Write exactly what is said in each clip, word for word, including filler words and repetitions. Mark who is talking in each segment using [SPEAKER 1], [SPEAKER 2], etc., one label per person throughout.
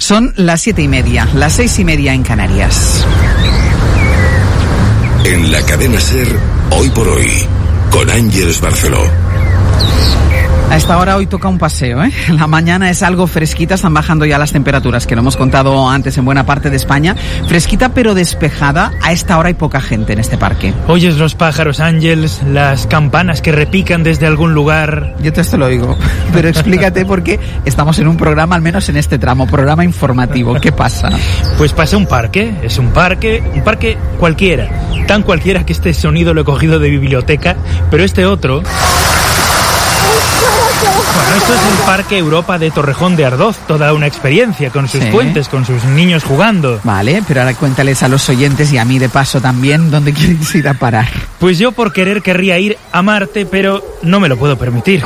[SPEAKER 1] Son las siete y media, las seis y media en Canarias.
[SPEAKER 2] En la cadena SER, Hoy por Hoy, con Ángeles Barceló.
[SPEAKER 1] A esta hora hoy toca un paseo, ¿eh? La mañana es algo fresquita, están bajando ya las temperaturas, que lo hemos contado antes en buena parte de España. Fresquita pero despejada, a esta hora hay poca gente en este parque.
[SPEAKER 3] ¿Oyes los pájaros, Ángeles? Las campanas que repican desde algún lugar.
[SPEAKER 1] Yo te esto lo oigo, pero explícate porque estamos en un programa, al menos en este tramo, programa informativo. ¿Qué pasa?
[SPEAKER 3] Pues pasa un parque, es un parque, un parque cualquiera. Tan cualquiera que este sonido lo he cogido de biblioteca, pero este otro... Bueno, esto es el Parque Europa de Torrejón de Ardoz, toda una experiencia, con sus sí. puentes, con sus niños jugando.
[SPEAKER 1] Vale, pero ahora cuéntales a los oyentes y a mí de paso también dónde quieres ir a parar.
[SPEAKER 3] Pues yo por querer querría ir a Marte, pero no me lo puedo permitir.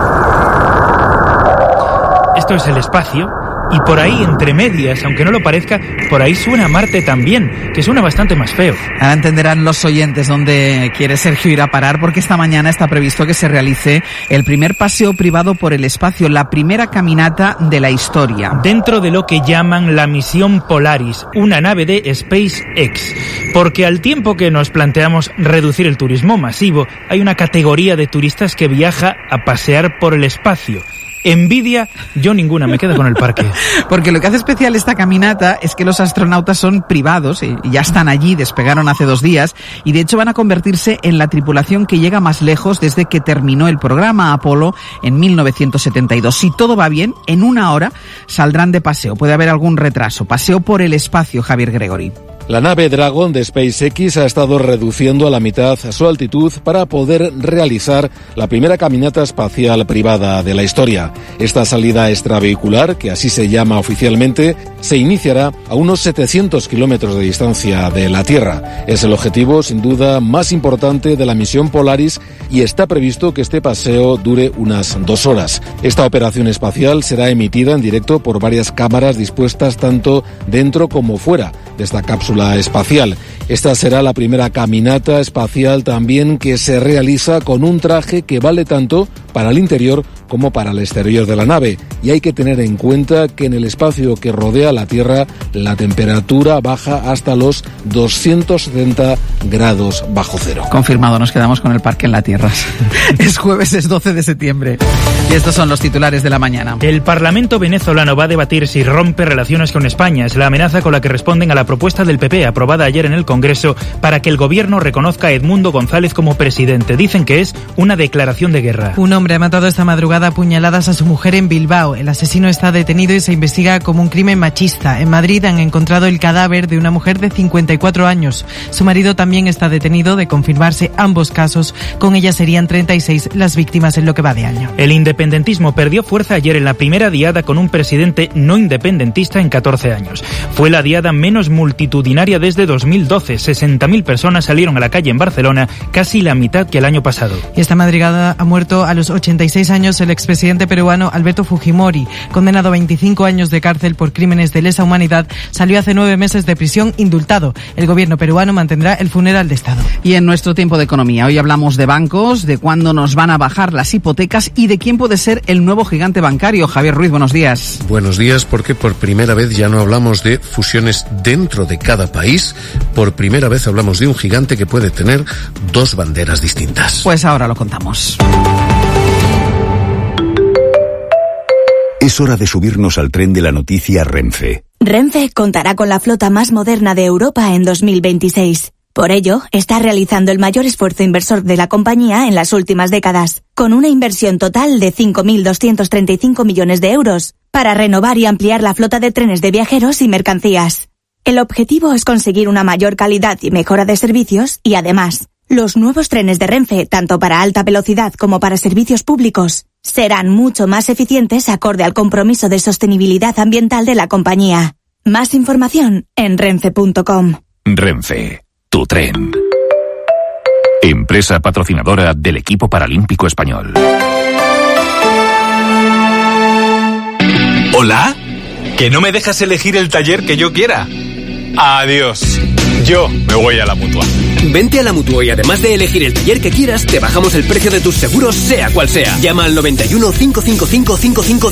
[SPEAKER 3] Esto es el espacio. Y por ahí, entre medias, aunque no lo parezca, por ahí suena Marte también, que suena bastante más feo.
[SPEAKER 1] Ahora entenderán los oyentes dónde quiere Sergio ir a parar, porque esta mañana está previsto que se realice el primer paseo privado por el espacio, la primera caminata de la historia.
[SPEAKER 3] Dentro de lo que llaman la misión Polaris, una nave de SpaceX. Porque al tiempo que nos planteamos reducir el turismo masivo, hay una categoría de turistas que viaja a pasear por el espacio. Envidia, yo ninguna, me quedo con el parque.
[SPEAKER 1] Porque lo que hace especial esta caminata es que los astronautas son privados y ya están allí, despegaron hace dos días y de hecho van a convertirse en la tripulación que llega más lejos desde que terminó el programa Apolo en mil novecientos setenta y dos. Si todo va bien, en una hora saldrán de paseo. Puede haber algún retraso. Paseo por el espacio, Javier Gregory.
[SPEAKER 4] La nave Dragon de SpaceX ha estado reduciendo a la mitad su altitud para poder realizar la primera caminata espacial privada de la historia. Esta salida extravehicular, que así se llama oficialmente, se iniciará a unos setecientos kilómetros de distancia de la Tierra. Es el objetivo, sin duda, más importante de la misión Polaris y está previsto que este paseo dure unas dos horas. Esta operación espacial será emitida en directo por varias cámaras dispuestas tanto dentro como fuera de esta cápsula espacial. Esta será la primera caminata espacial también que se realiza con un traje que vale tanto para el interior como para el exterior de la nave. Y hay que tener en cuenta que en el espacio que rodea la Tierra la temperatura baja hasta los doscientos setenta grados bajo cero.
[SPEAKER 1] Confirmado, nos quedamos con el parque en la Tierra. Es jueves, es doce de septiembre. Y estos son los titulares de la mañana.
[SPEAKER 3] El Parlamento venezolano va a debatir si rompe relaciones con España. Es la amenaza con la que responden a la propuesta del P P aprobada ayer en el Congreso para que el gobierno reconozca a Edmundo González como presidente. Dicen que es una declaración de guerra.
[SPEAKER 5] Un hombre ha matado esta madrugada a puñaladas a su mujer en Bilbao. El asesino está detenido y se investiga como un crimen machista. En Madrid han encontrado el cadáver de una mujer de cincuenta y cuatro años. Su marido también está detenido. De confirmarse ambos casos, con ella serían treinta y seis las víctimas en lo que va de año.
[SPEAKER 3] El independentismo perdió fuerza ayer en la primera diada con un presidente no independentista en catorce años. Fue la diada menos multitudinaria desde dos mil doce. sesenta mil personas salieron a la calle en Barcelona, casi la mitad que el año pasado.
[SPEAKER 5] Y esta madrugada ha muerto a los ochenta y seis años el expresidente peruano Alberto Fujimori, condenado a veinticinco años de cárcel por crímenes de lesa humanidad. Salió hace nueve meses de prisión indultado. El gobierno peruano mantendrá el funeral de Estado.
[SPEAKER 1] Y en nuestro tiempo de economía, hoy hablamos de bancos, de cuándo nos van a bajar las hipotecas y de quién puede ser el nuevo gigante bancario. Javier Ruiz, buenos días.
[SPEAKER 6] Buenos días, porque por primera vez ya no hablamos de fusiones dentro de cada país. Por primera vez hablamos de un gigante que puede tener dos banderas distintas.
[SPEAKER 1] Pues ahora lo contamos.
[SPEAKER 7] Es hora de subirnos al tren de la noticia Renfe.
[SPEAKER 8] Renfe contará con la flota más moderna de Europa en dos mil veintiséis. Por ello, está realizando el mayor esfuerzo inversor de la compañía en las últimas décadas, con una inversión total de cinco mil doscientos treinta y cinco millones de euros, para renovar y ampliar la flota de trenes de viajeros y mercancías. El objetivo es conseguir una mayor calidad y mejora de servicios y, además, los nuevos trenes de Renfe, tanto para alta velocidad como para servicios públicos, serán mucho más eficientes acorde al compromiso de sostenibilidad ambiental de la compañía. Más información en renfe punto com.
[SPEAKER 9] Renfe, tu tren. Empresa patrocinadora del equipo paralímpico español.
[SPEAKER 10] ¿Hola? ¿Que no me dejas elegir el taller que yo quiera? Adiós. Yo me voy a la Mutua.
[SPEAKER 11] Vente a la Mutua y además de elegir el taller que quieras, te bajamos el precio de tus seguros, sea cual sea. Llama al noventa y uno, cinco cinco cinco, cinco cinco